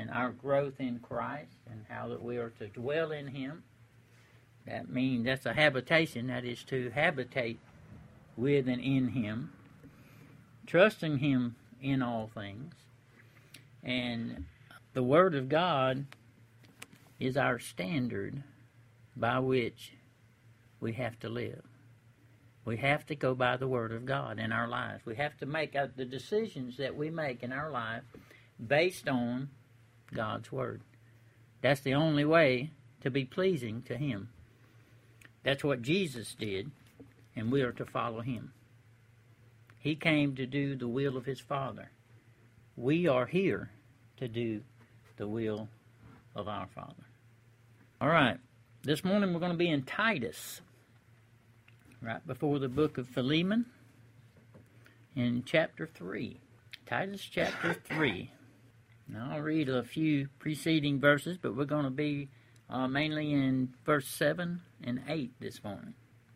and our growth in Christ and how that we are to dwell in Him. That means that's a habitation, that is to habitate with and in Him, trusting Him in all things. And the Word of God is our standard by which we have to live. We have to go by the Word of God in our lives. We have to make the decisions that we make in our life based on God's Word. That's the only way to be pleasing to Him. That's what Jesus did, and we are to follow Him. He came to do the will of His Father. We are here to do the will of our Father. All right, this morning we're going to be in Titus, right before the book of Philemon, in chapter 3. Titus chapter 3. Now I'll read a few preceding verses, but we're going to be mainly in verse 7 and 8 this morning.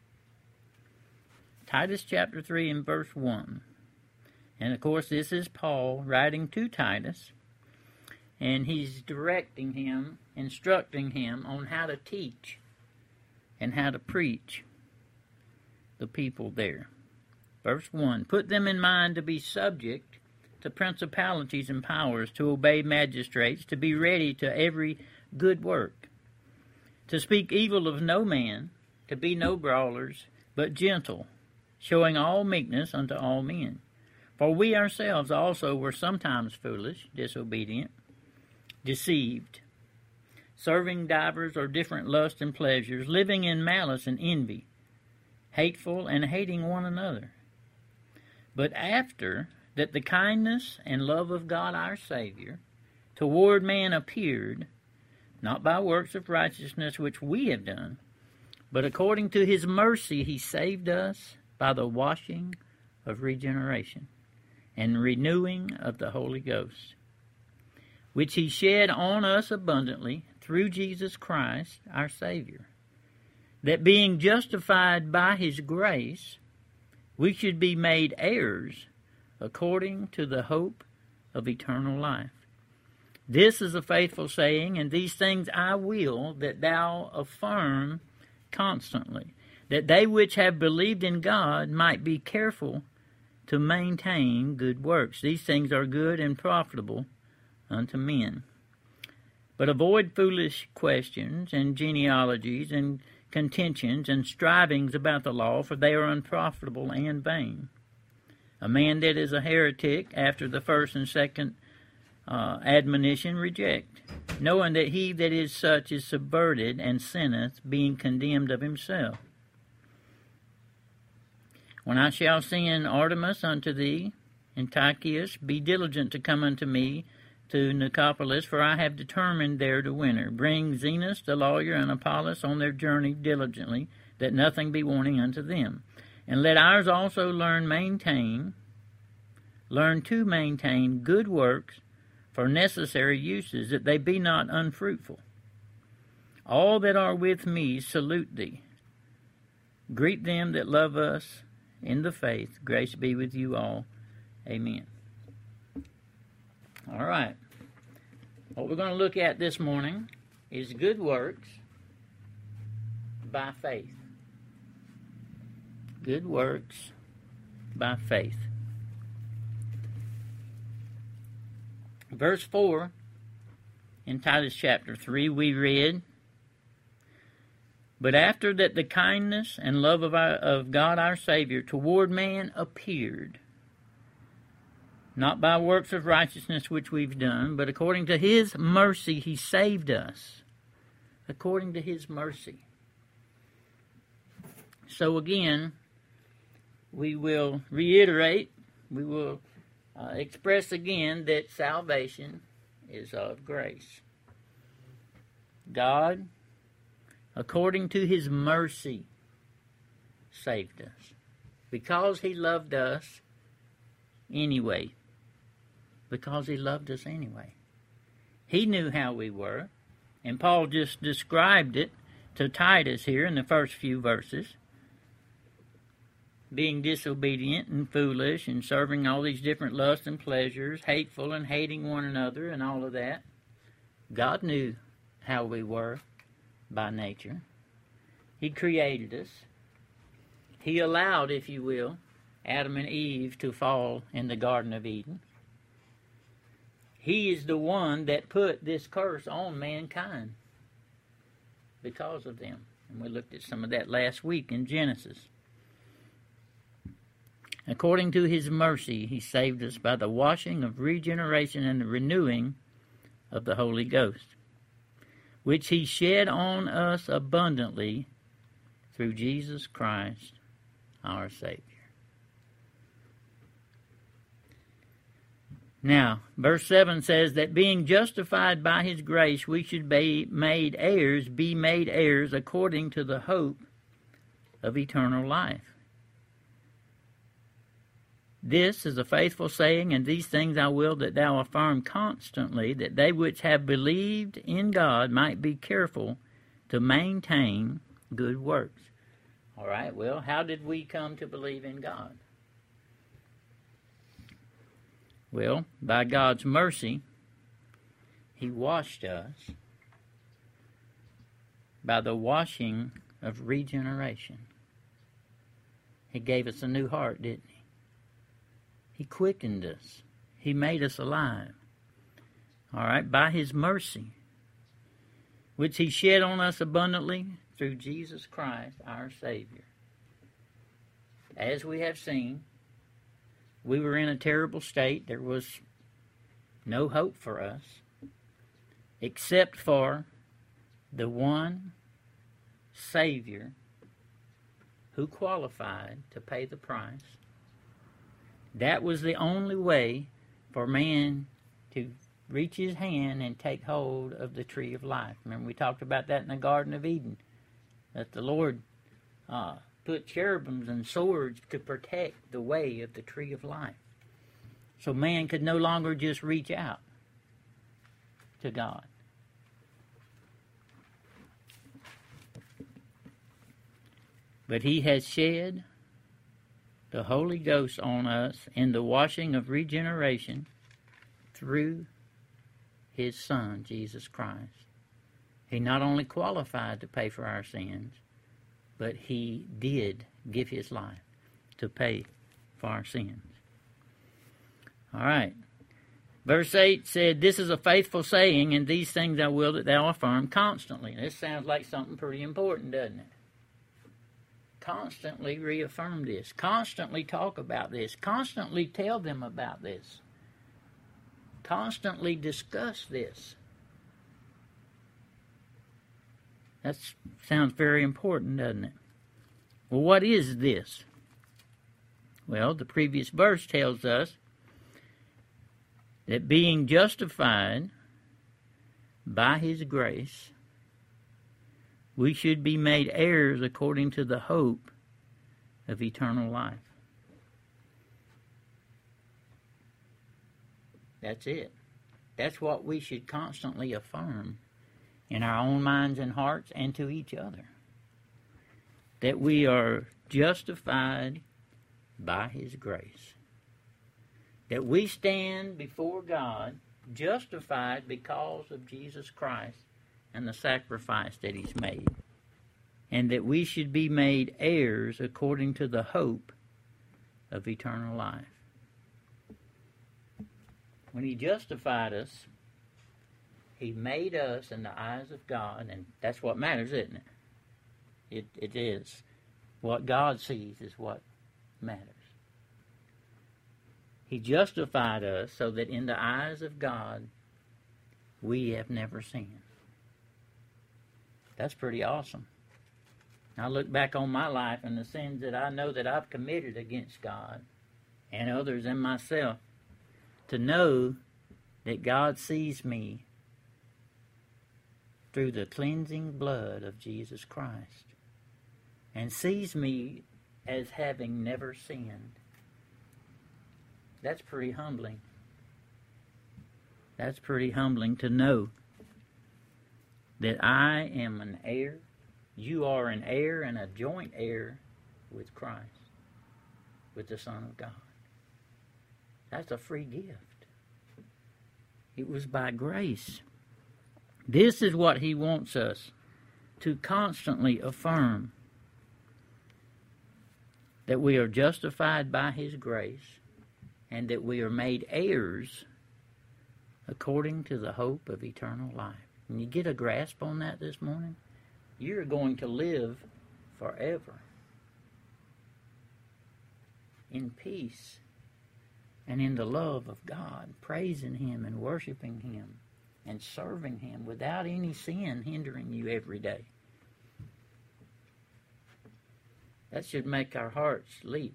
Titus chapter 3 and verse 1. And of course this is Paul writing to Titus, and he's directing him, instructing him on how to teach and how to preach the people there. Verse 1, put them in mind to be subject to principalities and powers, to obey magistrates, to be ready to every good work, to speak evil of no man, to be no brawlers, but gentle, showing all meekness unto all men. For we ourselves also were sometimes foolish, disobedient, deceived, serving divers or different lusts and pleasures, living in malice and envy, hateful and hating one another. But after that the kindness and love of God our Savior toward man appeared, not by works of righteousness which we have done, but according to His mercy He saved us by the washing of regeneration and renewing of the Holy Ghost, which He shed on us abundantly through Jesus Christ our Savior, that being justified by His grace, we should be made heirs according to the hope of eternal life. This is a faithful saying, and these things I will that thou affirm constantly, that they which have believed in God might be careful to maintain good works. These things are good and profitable unto men. But avoid foolish questions and genealogies and contentions and strivings about the law, for they are unprofitable and vain. A man that is a heretic after the first and second admonition reject, knowing that he that is such is subverted and sinneth, being condemned of himself. When I shall send Artemas unto thee, and Tychicus, be diligent to come unto me to Nicopolis, for I have determined there to winter. Bring Zenas the lawyer and Apollos on their journey diligently, that nothing be wanting unto them. And let ours also learn to maintain good works for necessary uses, that they be not unfruitful. All that are with me salute thee. Greet them that love us in the faith. Grace be with you all. Amen. All right. What we're going to look at this morning is good works by faith. Good works by faith. Verse 4 in Titus chapter 3 we read, but after that the kindness and love of God our Savior toward man appeared, not by works of righteousness which we've done, but according to His mercy He saved us. According to His mercy. So again, we will reiterate, we will express again that salvation is of grace. God, according to His mercy, saved us. Because He loved us anyway. Because He loved us anyway. He knew how we were. And Paul just described it to Titus here in the first few verses. Being disobedient and foolish and serving all these different lusts and pleasures, hateful and hating one another and all of that. God knew how we were by nature. He created us. He allowed, if you will, Adam and Eve to fall in the Garden of Eden. He is the one that put this curse on mankind because of them. And we looked at some of that last week in Genesis. According to his mercy, he saved us by the washing of regeneration and the renewing of the Holy Ghost, which he shed on us abundantly through Jesus Christ, our Savior. Now, verse 7 says that being justified by his grace, we should be made heirs according to the hope of eternal life. This is a faithful saying, and these things I will that thou affirm constantly, that they which have believed in God might be careful to maintain good works. All right, well, how did we come to believe in God? Well, by God's mercy, he washed us by the washing of regeneration. He gave us a new heart, didn't he? He quickened us. He made us alive. All right, by his mercy, which he shed on us abundantly through Jesus Christ, our Savior. As we have seen, we were in a terrible state. There was no hope for us except for the one Savior who qualified to pay the price. That was the only way for man to reach his hand and take hold of the tree of life. Remember, we talked about that in the Garden of Eden, that the Lord put cherubims and swords to protect the way of the tree of life. So man could no longer just reach out to God. But he has shed the Holy Ghost on us in the washing of regeneration through his Son, Jesus Christ. He not only qualified to pay for our sins, but he did give his life to pay for our sins. All right. Verse 8 said, this is a faithful saying, and these things I will that thou affirm constantly. This sounds like something pretty important, doesn't it? Constantly reaffirm this. Constantly talk about this. Constantly tell them about this. Constantly discuss this. That sounds very important, doesn't it? Well, what is this? Well, the previous verse tells us that being justified by his grace, we should be made heirs according to the hope of eternal life. That's it. That's what we should constantly affirm in our own minds and hearts and to each other. That we are justified by his grace. That we stand before God justified because of Jesus Christ and the sacrifice that he's made. And that we should be made heirs according to the hope of eternal life. When he justified us, he made us in the eyes of God, and that's what matters, isn't it? It is. What God sees is what matters. He justified us so that in the eyes of God, we have never sinned. That's pretty awesome. I look back on my life and the sins that I know that I've committed against God and others and myself, to know that God sees me through the cleansing blood of Jesus Christ and sees me as having never sinned. That's pretty humbling. That's pretty humbling to know that I am an heir. You are an heir and a joint heir with Christ, with the Son of God. That's a free gift. It was by grace. This is what he wants us to constantly affirm, that we are justified by his grace and that we are made heirs according to the hope of eternal life. When you get a grasp on that this morning, you're going to live forever in peace and in the love of God, praising him and worshiping him and serving him without any sin hindering you every day. That should make our hearts leap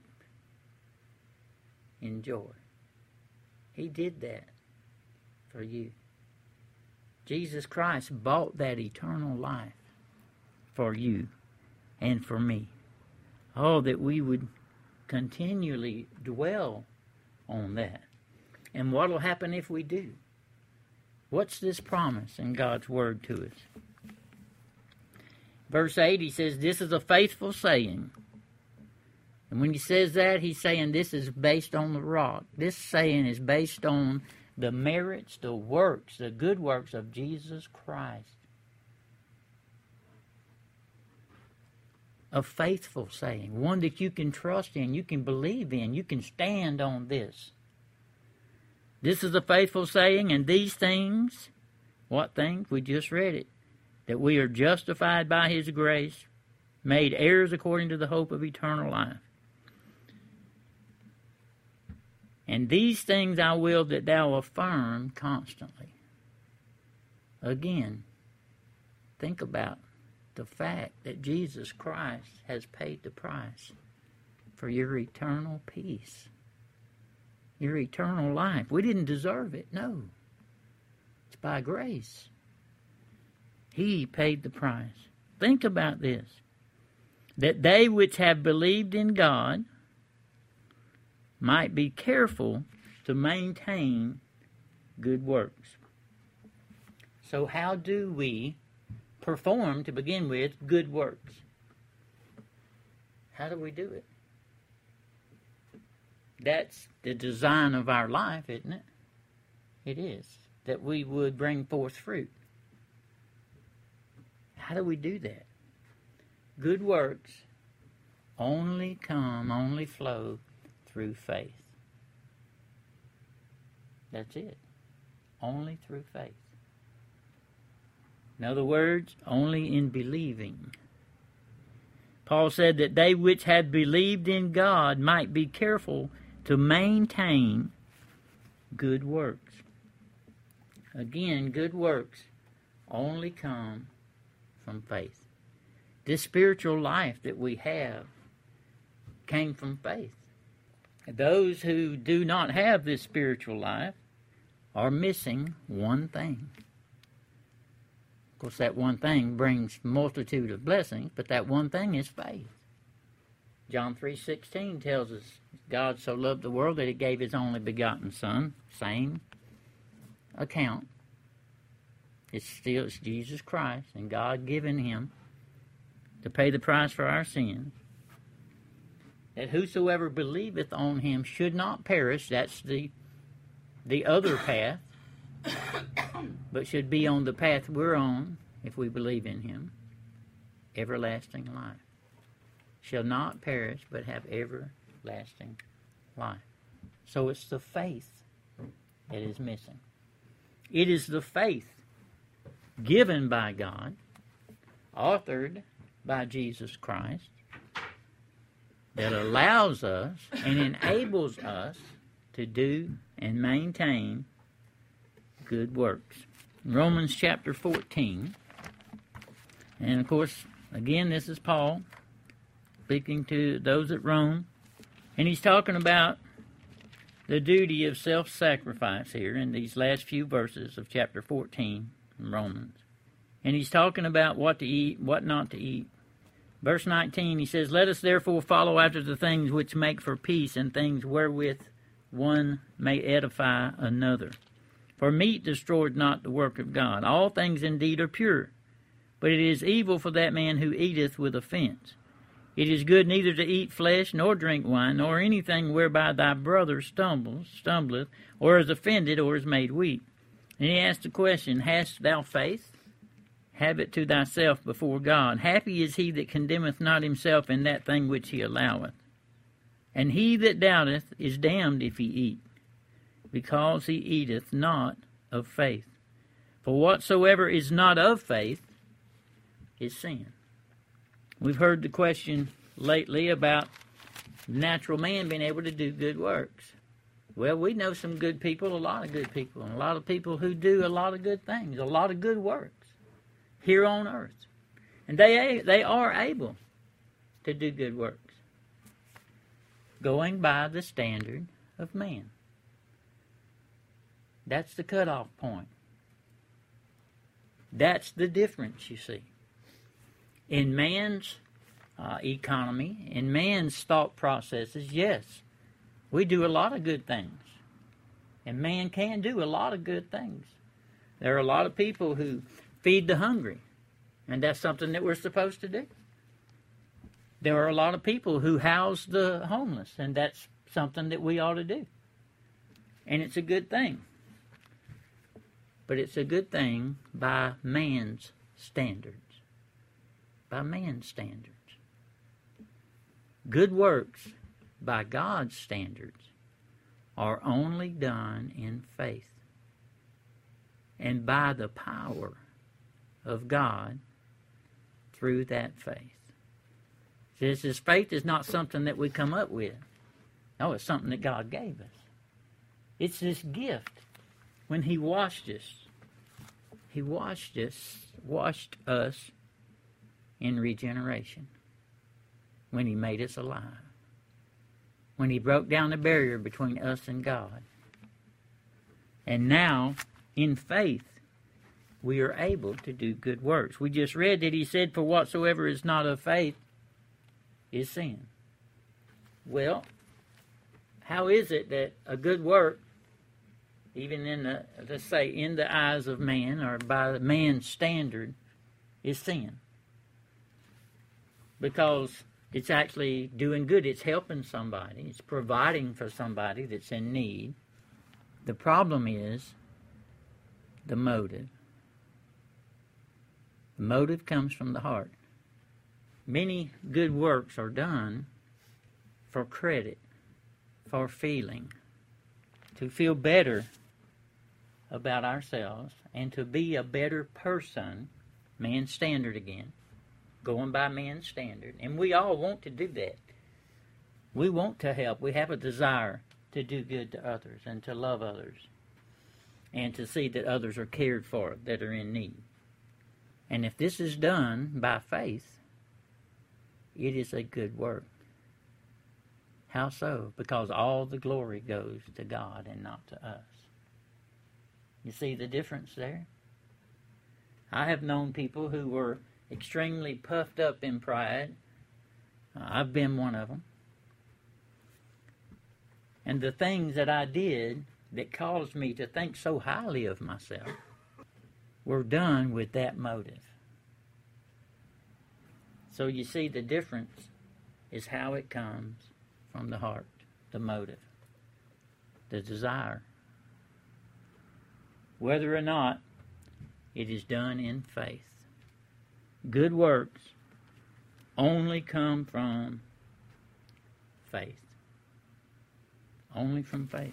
in joy. He did that for you. Jesus Christ bought that eternal life for you and for me. Oh, that we would continually dwell on that. And what will happen if we do? What's this promise in God's Word to us? Verse 8, he says, this is a faithful saying. And when he says that, he's saying this is based on the rock. This saying is based on the merits, the works, the good works of Jesus Christ. A faithful saying, one that you can trust in, you can believe in, you can stand on this. This is a faithful saying, and these things, what things? We just read it. That we are justified by his grace, made heirs according to the hope of eternal life. And these things I will that thou affirm constantly. Again, think about the fact that Jesus Christ has paid the price for your eternal peace, your eternal life. We didn't deserve it, no. It's by grace. He paid the price. Think about this. That they which have believed in God might be careful to maintain good works. So how do we perform, to begin with, good works? How do we do it? That's the design of our life, isn't it? It is. That we would bring forth fruit. How do we do that? Good works only flow through faith. That's it. Only through faith. In other words, only in believing. Paul said that they which had believed in God might be careful to maintain good works. Again, good works only come from faith. This spiritual life that we have came from faith. Those who do not have this spiritual life are missing one thing. Of course, that one thing brings multitude of blessings, but that one thing is faith. John 3:16 tells us, God so loved the world that he gave his only begotten Son. Same account. It's Jesus Christ and God giving him to pay the price for our sins. That whosoever believeth on him should not perish. That's the other path. But should be on the path we're on if we believe in him. Everlasting life. Shall not perish but have everlasting life. So it's the faith that is missing. It is the faith given by God, authored by Jesus Christ, that allows us and enables us to do and maintain good works. Romans chapter 14. And of course, again, this is Paul speaking to those at Rome. And he's talking about the duty of self-sacrifice here in these last few verses of chapter 14 in Romans. And he's talking about what to eat, what not to eat. Verse 19, he says, let us therefore follow after the things which make for peace and things wherewith one may edify another. For meat destroyed not the work of God. All things indeed are pure, but it is evil for that man who eateth with offense. It is good neither to eat flesh, nor drink wine, nor anything whereby thy brother stumbleth, or is offended, or is made weak. And he asked the question, hast thou faith? have it to thyself before God. Happy is he that condemneth not himself in that thing which he alloweth. And he that doubteth is damned if he eat, because he eateth not of faith. For whatsoever is not of faith is sin. We've heard the question lately about natural man being able to do good works. Well, we know some good people, a lot of good people, and a lot of people who do a lot of good things, a lot of good works here on earth. And they are able to do good works, going by the standard of man. That's the cutoff point. That's the difference, you see. In man's economy, in man's thought processes, yes, we do a lot of good things. And man can do a lot of good things. There are a lot of people who feed the hungry, and that's something that we're supposed to do. There are a lot of people who house the homeless, and that's something that we ought to do. And it's a good thing. But it's a good thing by man's standards. By man's standards. Good works by God's standards are only done in faith and by the power of God through that faith. This faith is not something that we come up with. No, it's something that God gave us. It's this gift. When he washed us, he washed us in regeneration. When he made us alive. When he broke down the barrier between us and God. And now, in faith, we are able to do good works. We just read that he said, for whatsoever is not of faith is sin. Well, how is it that a good work, even in the, let's say, in the eyes of man, or by man's standard, is sin? Because it's actually doing good. It's helping somebody. It's providing for somebody that's in need. The problem is the motive. The motive comes from the heart. Many good works are done for credit, for feeling, to feel better about ourselves, and to be a better person, man's standard again. Going by man's standard. And we all want to do that. We want to help. We have a desire to do good to others and to love others and to see that others are cared for that are in need. And if this is done by faith, it is a good work. How so? Because all the glory goes to God and not to us. You see the difference there? I have known people who were extremely puffed up in pride. I've been one of them. And the things that I did that caused me to think so highly of myself were done with that motive. So you see, the difference is how it comes from the heart, the motive, the desire. Whether or not it is done in faith. Good works only come from faith. Only from faith.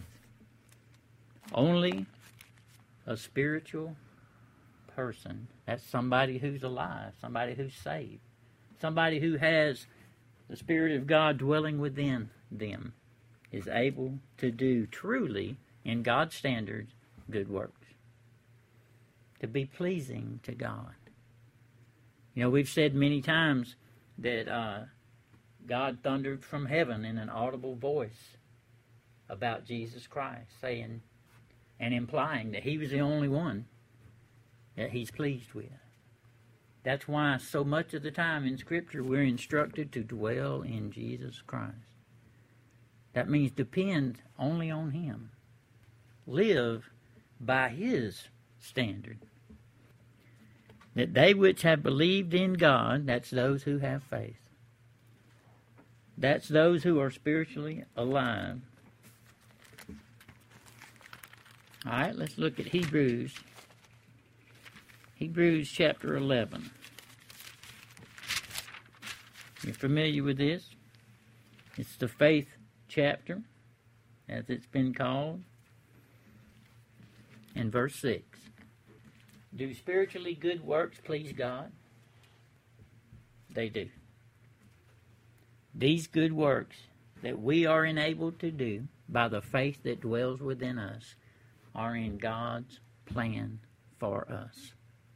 Only a spiritual person, that's somebody who's alive, somebody who's saved, somebody who has the Spirit of God dwelling within them, is able to do truly, in God's standards, good works. To be pleasing to God. You know, we've said many times that God thundered from heaven in an audible voice about Jesus Christ, saying and implying that he was the only one that he's pleased with. That's why so much of the time in Scripture we're instructed to dwell in Jesus Christ. That means depend only on him. Live by his standard. That they which have believed in God, that's those who have faith. That's those who are spiritually alive. All right, let's look at Hebrews Hebrews chapter 11. You're familiar with this? It's the faith chapter, as it's been called. And verse 6. Do spiritually good works please God? They do. These good works that we are enabled to do by the faith that dwells within us are in God's plan for us.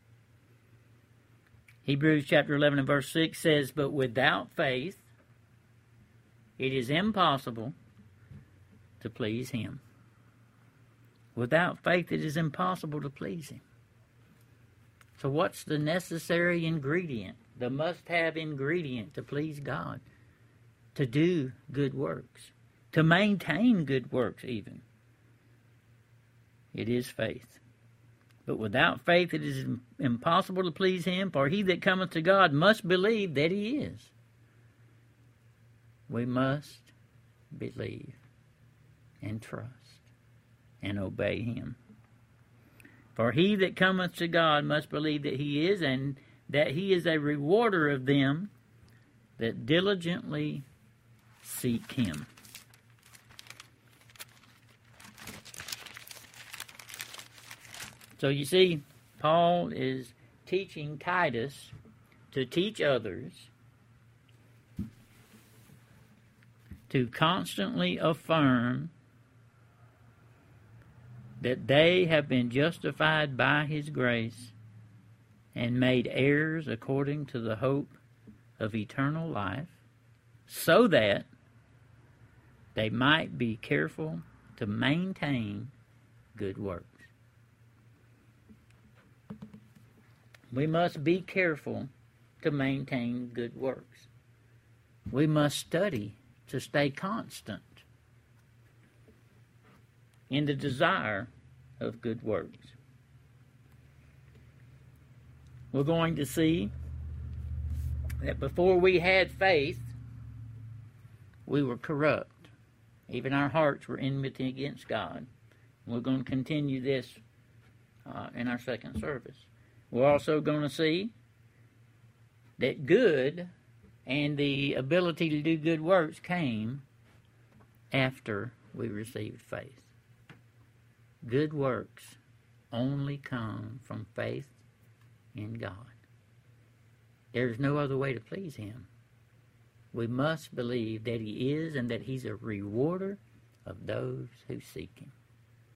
Hebrews chapter 11 and verse 6 says, But without faith it is impossible to please Him. Without faith it is impossible to please Him. So what's the necessary ingredient, the must-have ingredient to please God? To do good works, to maintain good works even. It is faith. But without faith it is impossible to please Him, for he that cometh to God must believe that He is. We must believe and trust and obey Him. For he that cometh to God must believe that He is, and that He is a rewarder of them that diligently seek Him. So you see, Paul is teaching Titus to teach others to constantly affirm that they have been justified by His grace and made heirs according to the hope of eternal life, so that they might be careful to maintain good works. We must be careful to maintain good works. We must study to stay constant in the desire of good works. We're going to see that before we had faith, we were corrupt. Even our hearts were enmity against God. We're going to continue this in our second service. We're also going to see that good and the ability to do good works came after we received faith. Good works only come from faith in God. There's no other way to please Him. We must believe that He is and that He's a rewarder of those who seek Him.